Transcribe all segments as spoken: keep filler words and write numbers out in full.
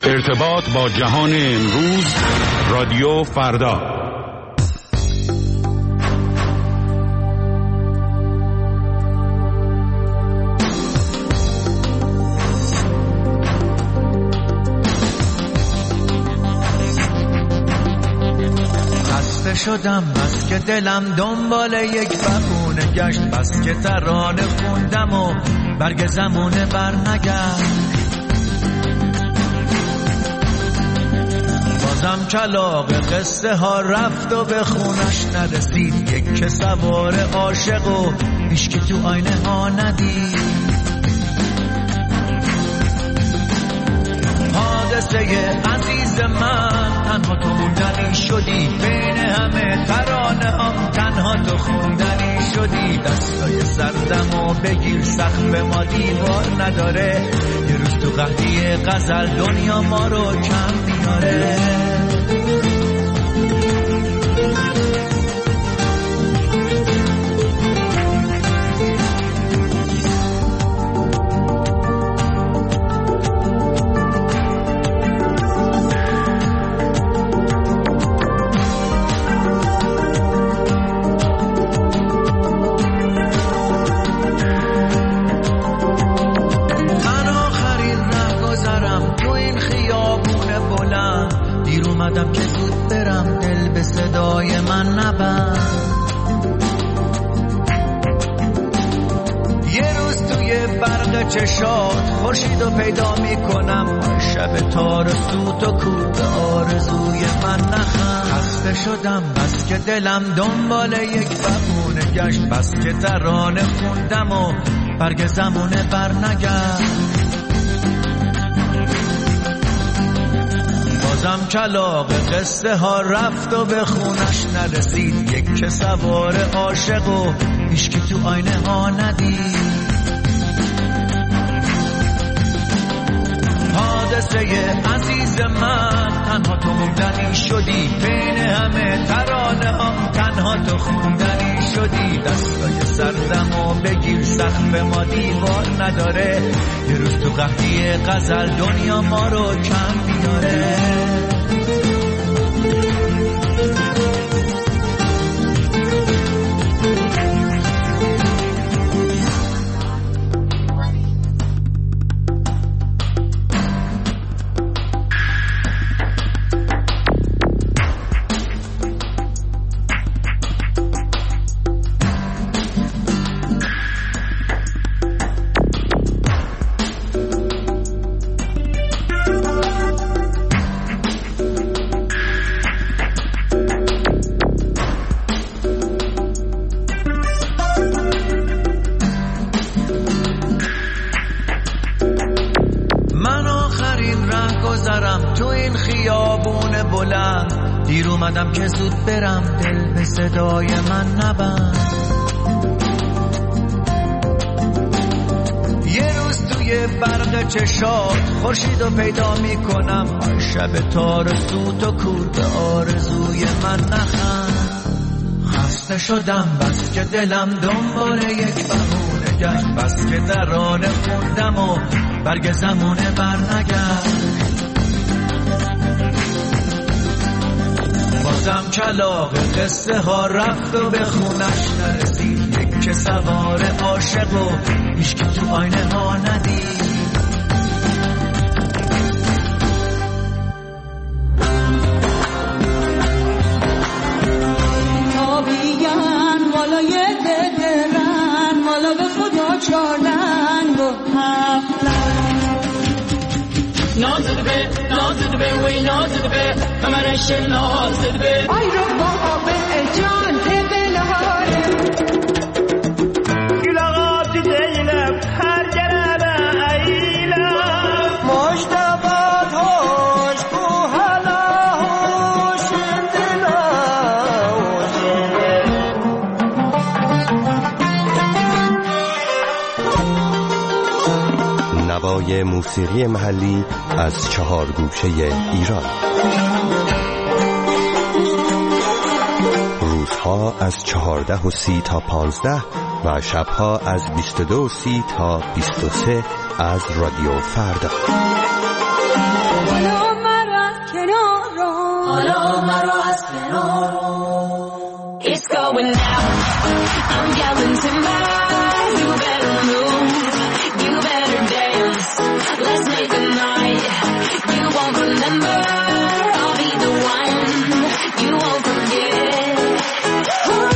ارتباط با جهان امروز، رادیو فردا. خسته شدم بس که دلم دنبال یک بهونه گشت، بس که ترانه خوندم و برگ زمونه بر نگشت. بازم کلاغ قصه ها رفت و به خونش نرسید، یک که سوار عاشق و هیچکی تو آینه ها ندید. حادثه عزیز من، تنها تو موندنی شدی، بین همه ترانه هم تنها تو خوندنی شدی. دستای سردم و بگیر، سقف ما دیوار نداره، یه روز تو قحطی غزل دنیا ما رو کم میاره. چشات خورشید رو پیدا میکنم، شب تار سوت و کوت آرزوی من نخم. خسته شدم بس که دلم دنبال یک بهونه گشت، بس که ترانه خوندم و برگ زمونه بر نگشت. بازم کلاغ قصه ها رفت و به خونش نرسید، یک که سوار عاشق و هیچکی تو آینه ها ندید. حادثه عزیز من، تنها تو موندنی شدی، بین همه ترانه هم تنها تو خوندنی شدی. دستای سردم و بگیر، سقف ما دیوار نداره، یه روز تو قحطی غزل دنیا ما رو کم میاره. دیر اومدم که زود برم، دل به صدای من نبند. یه روز توی برق چشات خورشید رو پیدا میکنم، شب تار سوت و کورد آرزوی من نخند. خسته شدم بس که دلم دنبال یک بهونه گشت، بس که ترانه خوندم و برگ زمونه بر نگشت. بازم کلاغ قصه ها رفت و به خونش نرسید، یک که سوار عاشق و هیچکی تو آینه ها ندید. تابیگن والای ددرن، والا به خدا چارلن و هفتلن. نازد به نازد به وی نازد به کمرش نازد به آی رو بابا به جان تبلهاره گلاغات دیلم هر جرابه ایلم مشتبات هوش کو حالا هوش دلا نوای موسیقی محلی از چهار گوشه ایران. روزها از چهارده و سی تا پانزده و شبها از بیست و دو و سی تا بیست و سه از رادیو فردا. حالا مرا از کنارو. It's going down, I'm yelling timber. You better move, you better dance. Let's make a night you won't remember. I'll be the one you won't forget. Ooh.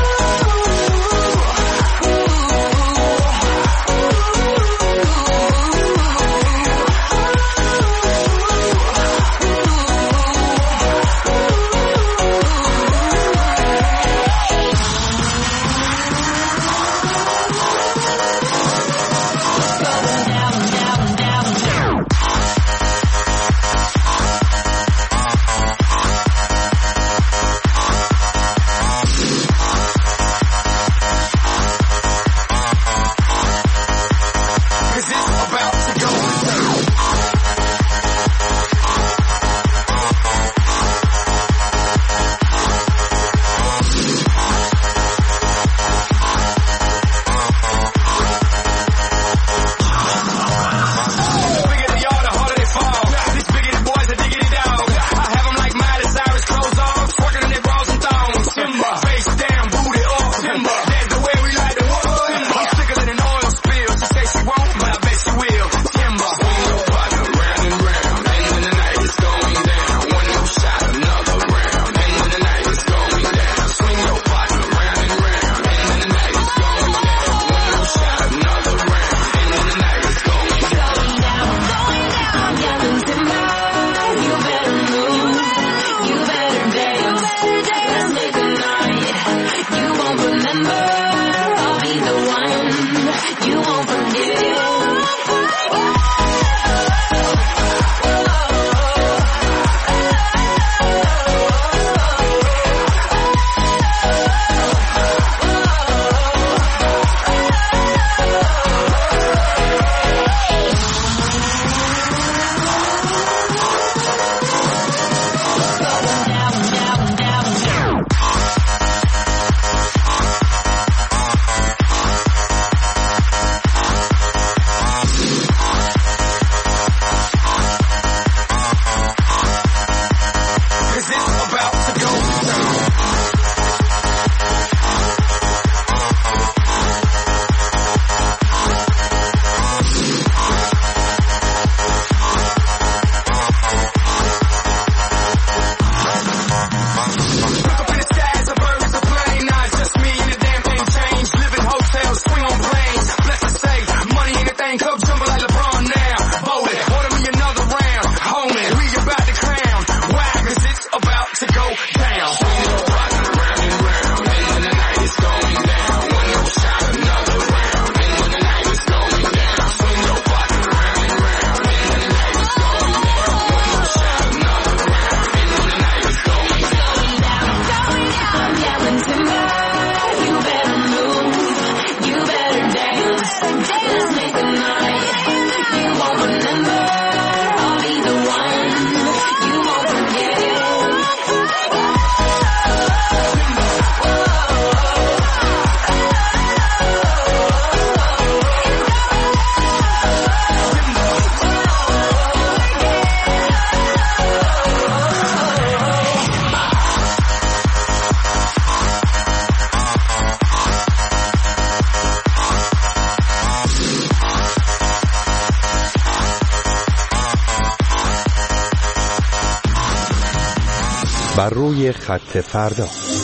بر روی خط فردا.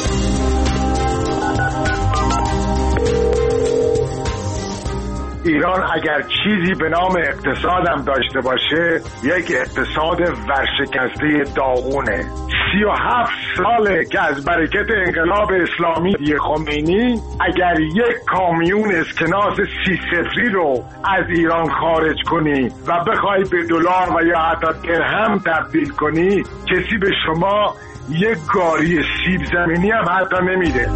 ایران اگر چیزی به نام اقتصادم داشته باشه یک اقتصاد ورشکسته داغونه. سی و هفت ساله که از برکت انقلاب اسلامی خمینی اگر یک کامیون اسکناس سی صفری رو از ایران خارج کنی و بخوای به دلار و یا حتی درهم تبدیل کنی، کسی به شما یک گاری سیب زمینی هم حتی نمیده.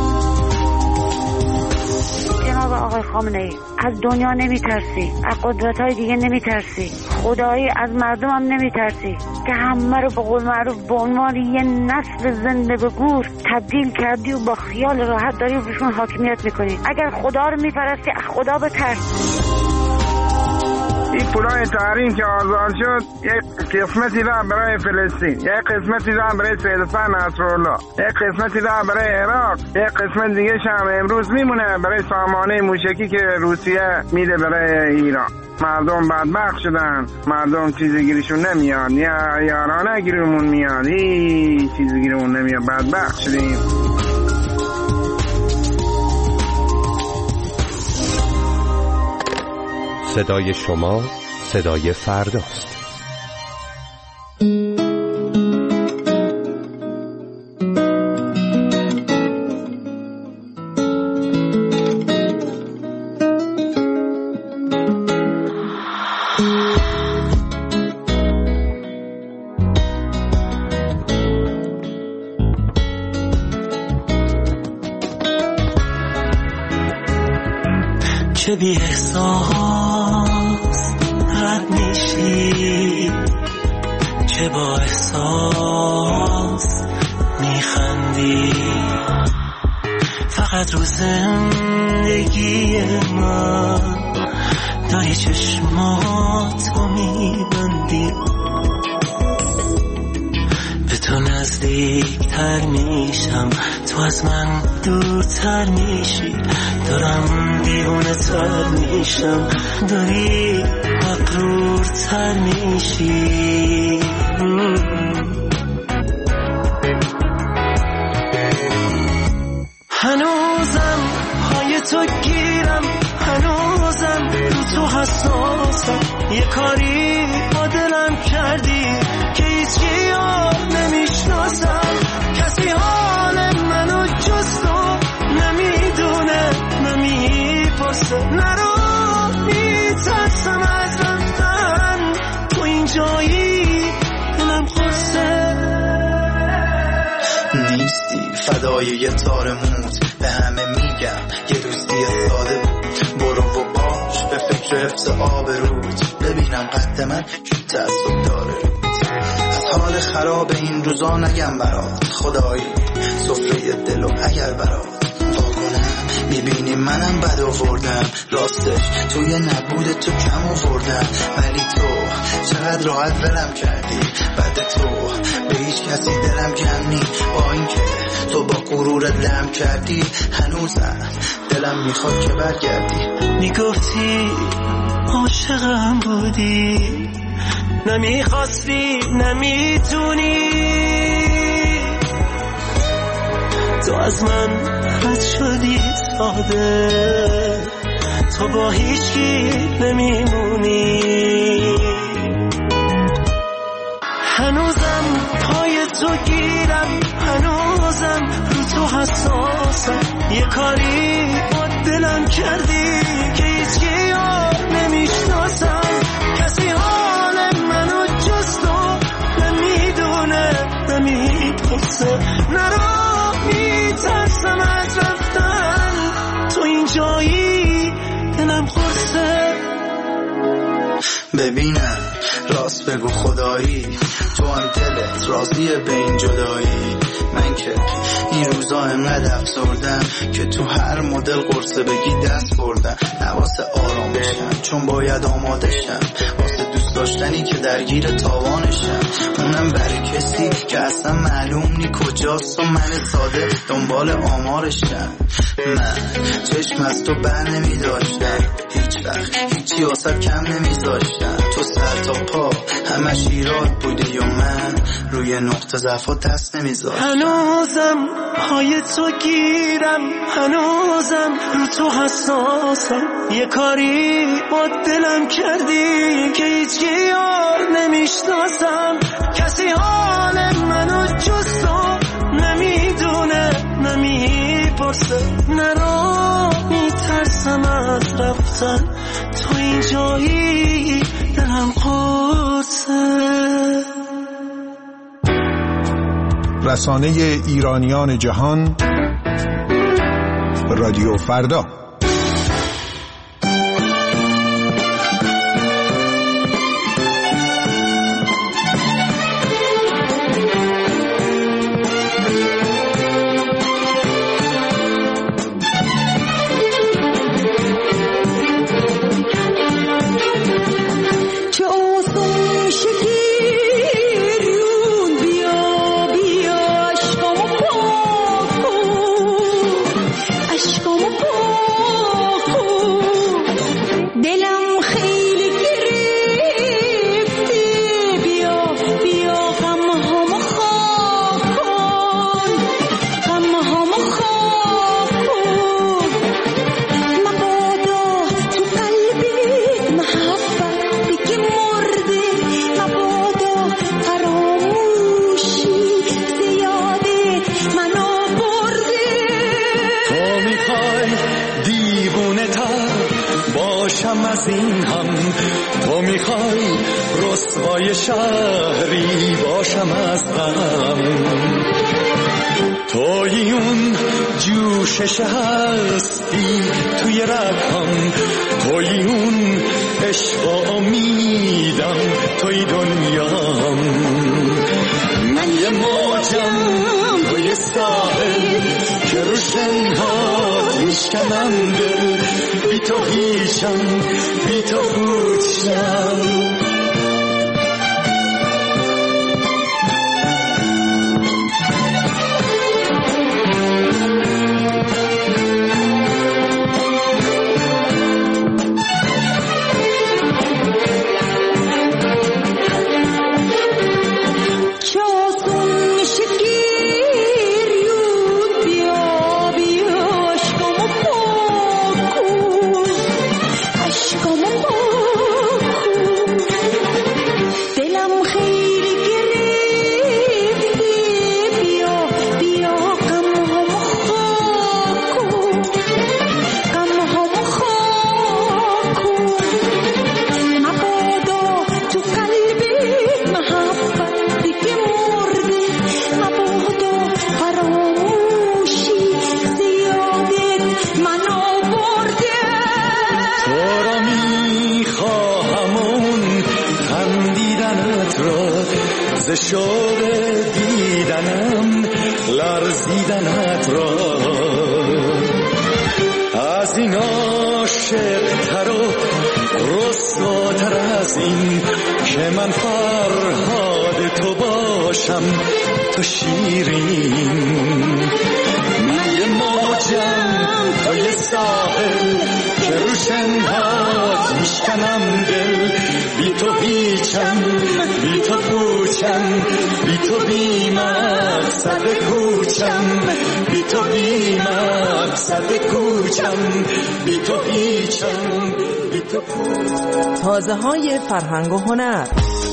جناب آقای خامنه‌ای، از دنیا نمیترسی، از قدرت‌های دیگه نمیترسی، خدایی از مردم هم نمیترسی که همه رو به قول معروف به عنوان یه نسل زنده به گور تبدیل کردی و با خیال راحت داری و بهشون حاکمیت میکنی. اگر خدا رو میپرستی از خدا بترس. این پولای تحریم که آزاد شد یک قسمتی را برای فلسطین، یک قسمتی را برای سیدفن نصرالله، یک قسمتی را برای عراق، یک قسمت دیگه هم امروز میمونه برای سامانه موشکی که روسیه میده برای ایران. مردم بدبخت شدن، مردم چیزی گیرشون نمیاد، یا یارانه گیرمون میاد، هیچ چیزی گیرمون نمیاد، بدبخت شدیم. صدای شما صدای فرداست. چه بی احساس رد میشی، چه با احساس میخندی، فقط رو زندگی من داری چشماتو میبندی. به تو نزدیکتر میشم، تو از من دورتر میشی، دارم دیوونه تر میشم، داری مغرورتر میشی. هنوزم پای تو گیرم، هنوزم رو تو حساسم، یه کاری با دلم کردی که هیچکی یاد نمیشناسم، کسی حال منو جز تو نمیدونه نمیپرسه، نرو میترسم از رفتن، تو این جایی دلم خورسه. نیستی فدای یه تار موت، به همه میگم یه دوستی ساده بود، برو و باش به فکر حفظ آبروت، ببینم قد من که تعصب داره. از حال خراب این روزا نگم برات، خدایی سفره دلو اگر برات میبینی منم بد آوردم، راستش توی نبود تو کم آوردم، ولی تو چقدر راحت ولم کردی، بعد تو به هیچ کسی دلم کم نی، با اینکه تو با غرورت لم کردی، هنوزم دلم میخواد که برگردی. میگفتی عاشقم بودی، نمیخواستی نمیتونی، تو از من رد شدی ساده، تو با هیچکی نمیمونی. هنوزم پای تو گیرم، هنوزم رو تو حساسم، یه کاری با دلم کردی که هیچکی یاد نمیشناسم، کسی حال منو جز تو نمیدونه نمیپرسه، نرو میترسم از رفتن، تو این جایی دلم خورسه. ببینم راست بگو خدایی، تو هم دلت راضیه به این جدایی، من که این روزا انقدر افسردم که تو هر مدل قرصه بگی دست بردم، نواسه آرامشم چون باید آمادشم، واسه دوست داشتنی که درگیر تاوانشم، اونم برای کسی که اصلا معلوم نی کجاست و من ساده دنبال آمارشم. من چشم از تو بر نمی داشتم، هیچ وقت هیچی واسه کم نمی داشتم، تو سر تا پا همش ایراد بودی و من روی نقطه ضعف دست نمی داشتم. هنوزم پای تو گیرم، هنوزم رو تو حساسم، یه کاری با دلم کردی که هیچکی یار نمیشناسم، کسی حال منو جز تو نمیدونه نمیپرسه، نرو میترسم از رفتن، تو این جایی دلم قرصه. رسانه ایرانیان جهان، رادیو فردا. از این هم تو میخوای رسوای شهری باشم از غم توی اون جوشش هستی توی رگم توی اون عشق و امیدم توی دنیام من یه موجم توی ساحل که رو شنهات میشکنم دل بی تو هیچم بی تو پوچم شوق دیدنم لرزیدنت را از این عاشق تر و رسواتر از این که من فرهاد تو باشم تو شیرین من یه موجم تو یه ساحل که رو شنهات میشکنم دل بی تو هیچم بی تو پوچم بی تو بی مقصد کوچم بی تو بی مقصد کوچم بی تو هیچم بی تو پوچم. تازه های فرهنگ و هنر.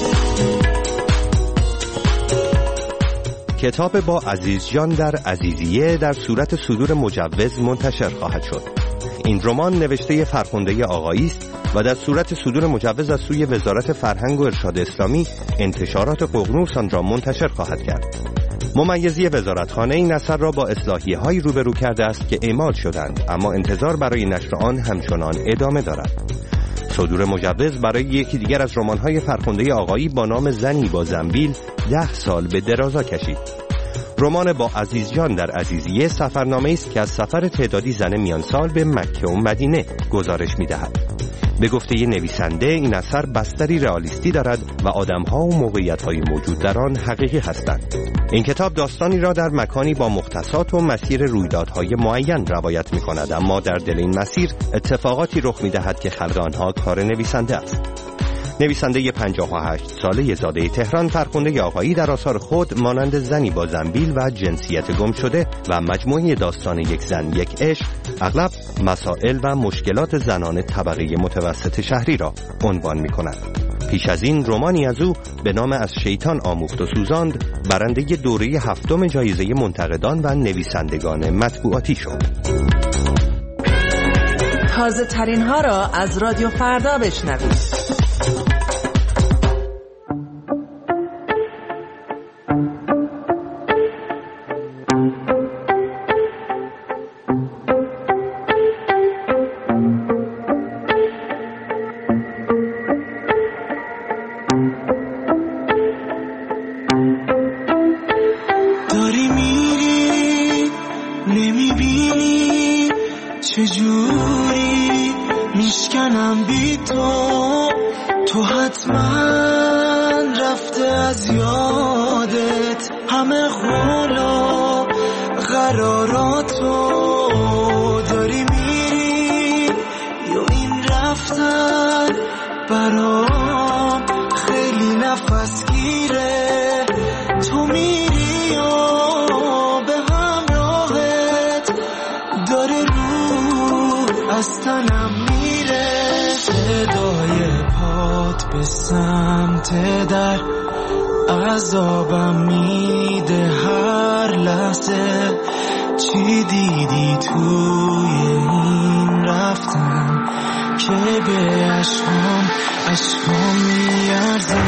کتاب با عزیزجان در عزیزیه در صورت صدور مجوز منتشر خواهد شد. این رمان نوشته فرخنده آقایی است و در صورت صدور مجوز از سوی وزارت فرهنگ و ارشاد اسلامی انتشارات ققنوس آن را منتشر خواهد کرد. ممیزی وزارتخانه این اثر را با اصلاحیه هایی روبرو کرده است که اعمال شدند، اما انتظار برای نشر آن همچنان ادامه دارد. صدور مجوز برای یکی دیگر از رمان‌های فرخنده آقایی با نام زنی با زنبیل ده سال به درازا کشید. رمان با عزیزجان در عزیزیه سفرنامه است که از سفر تعدادی زن میان سال به مکه و مدینه گزارش می‌دهد. به گفته نویسنده این اثر بستری رئالیستی دارد و آدم‌ها و موقعیت‌های موجود در آن حقیقی هستند. این کتاب داستانی را در مکانی با مختصات و مسیر رویدادهای معین روایت می‌کند، اما در دل این مسیر اتفاقاتی رخ می‌دهد که خلق آنها کار نویسنده است. نویسنده پنجاه و هشت ساله زاده تهران فرخنده آقایی در آثار خود مانند زنی با زنبیل و جنسیت گم شده و مجموعه داستان یک زن یک عشق اغلب مسائل و مشکلات زنان طبقه متوسط شهری را عنوان می کند. پیش از این رمانی از او به نام از شیطان آموخت و سوزاند برنده دوره هفتم جایزه منتقدان و نویسندگان مطبوعاتی شد. تازه ترین ها را از رادیو فردا بشنوید. داری میری نمیبینی چجوری میشکنم بی تو تو حتما رفته از یادت همه قولا قراراتو داری میری یا این رفتن برام خیلی نفس گیره تو میری و به همراهت داره رو از تنم میره صدای پات به سمت در عذابم میده هر لحظه چی دیدی توی این رفتن که به عشقام عشقام میارزه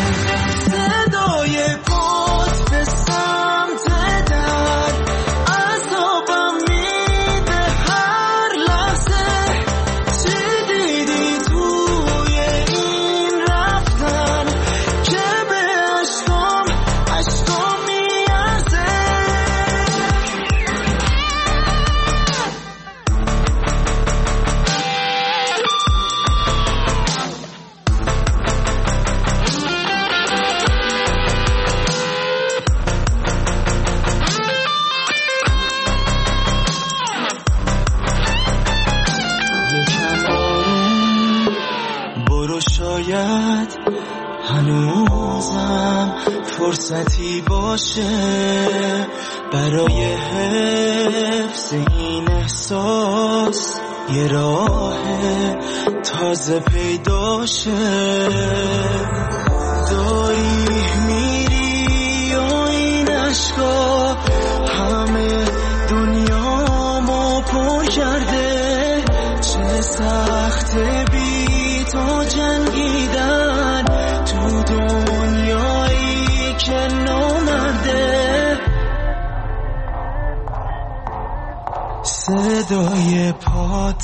صدای پات به سمت در عذابم میده هر لحظه چی دیدی توی این رفتن که به عشقام عشقام میارزه شاید هنوزم فرصتی باشه برای حفظ این احساس یه راه تازه پیدا شه داری میری و این عشقا همه دنیامو پر کرده چه سخته بی تو جنگیدن تو دنیایی که نامرده صدای پات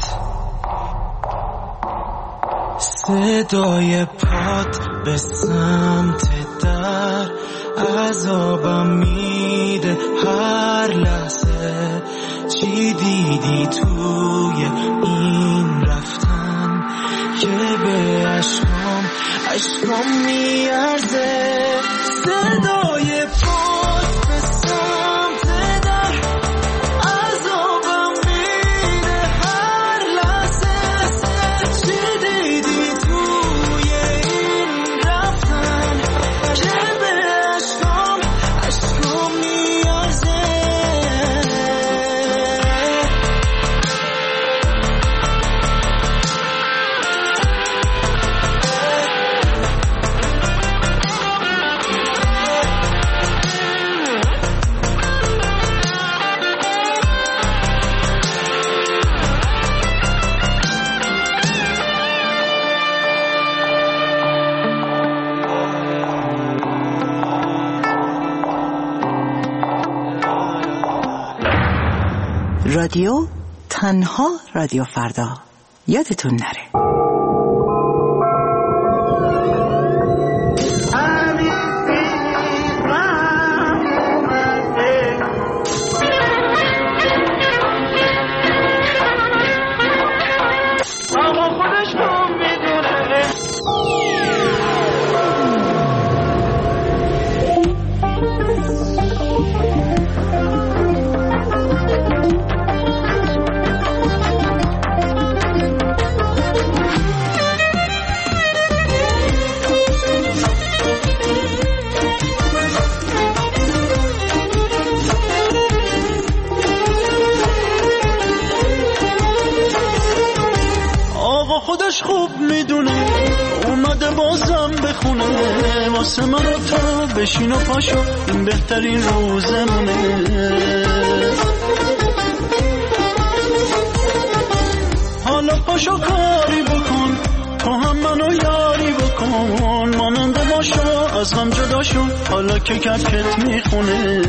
صدای پات به سمت در عذابم میده هر لحظه چی دیدی توی این رفتن که به عشقام عشقام میارزه صدای پات به سمت در عذابم میده هر لحظه چی دیدی توی این رفتن که به عشقام عشقام میارزه رادیو تنها رادیو فردا یادتون نره خودش خوب میدونه اومده بازم بخونه واسه من و تو بشین و پاشو این بهترین روزمونه حالا پاشو کاری بکن تو هم منو یاری بکن ماننده باشو از هم جدا شو حالا که کتکت میخونه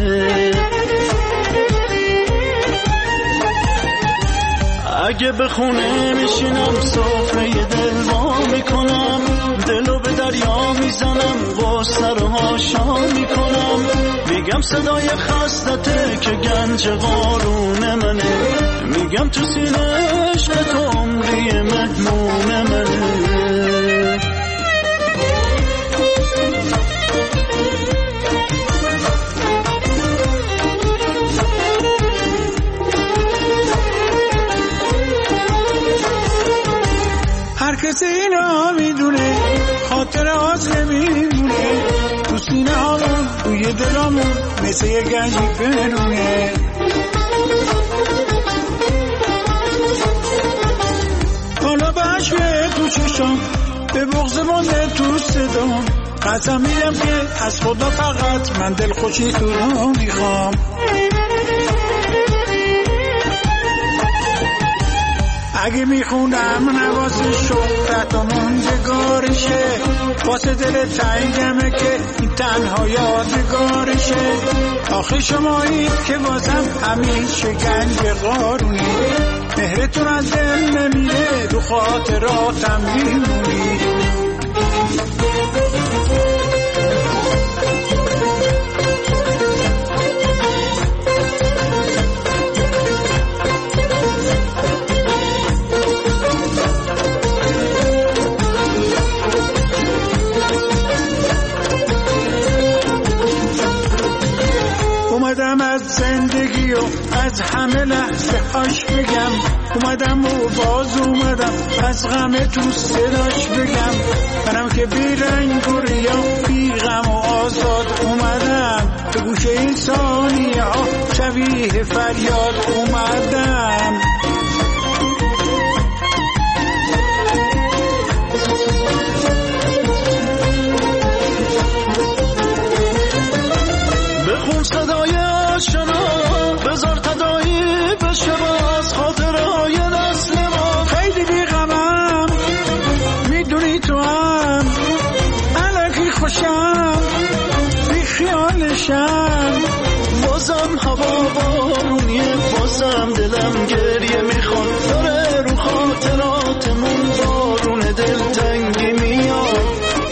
اگه به خونه میشینم سفره دل وا میکنم دلو به دریا میزنم غصه رو هاشا میکنم میگم صدای خستته که گنج قارون منه میگم تو سینه عشق تو عمری مهمون منه هر کسی اینا میدونه خاطر آز نمیمونه تو سینه هامون توی دلامون مثل یه گنجی پنونه حالا به عشقه تو چشم به بغض مانده تو صدام قسم میدم که از خدا فقط من دل خوشی تو رو میخوام اگه میخونم نواسه شهرت و موندگارشه، واسه دل تنگمه که این تنها یادگارشه. آخه شمایید که بازم همیشه گنج قارونی، مهرتون از دل نمیره، رو خاطراتم میمونی. اومدم از زندگی و از همه لحظه هاش بگم، اومدم و باز اومدم از غم تو صداش بگم. منم که بی رنگ و ریا، بی غم و آزاد اومدم، به گوش این ثانیه ها شبیه فریاد اومدم. بخون صدای آشنا، بذار تدایی بشه باز خاطرهای نسل ما. خیلی بی غمم، میدونی تو هم الکی خوشم، بی خیالشم. بازم هوا بارونیه، بازم دلم گریه میخواد، داره رو خاطراتمون بارون دلتنگی میاد.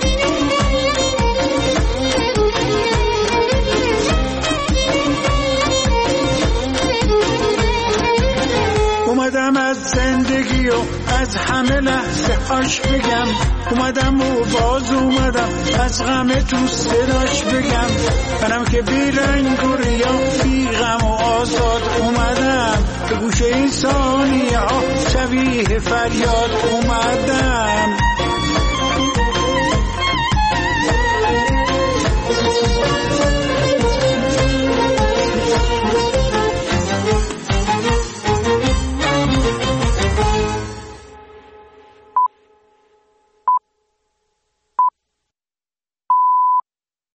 اومدم از زندگی و از همه لحظه هاش بگم، اومدم و باز اومدم از غم تو صداش بگم. منم که بی رنگ و ریا، بی غم و آزاد اومدم، به گوش این ثانیه ها شبیه فریاد اومدم.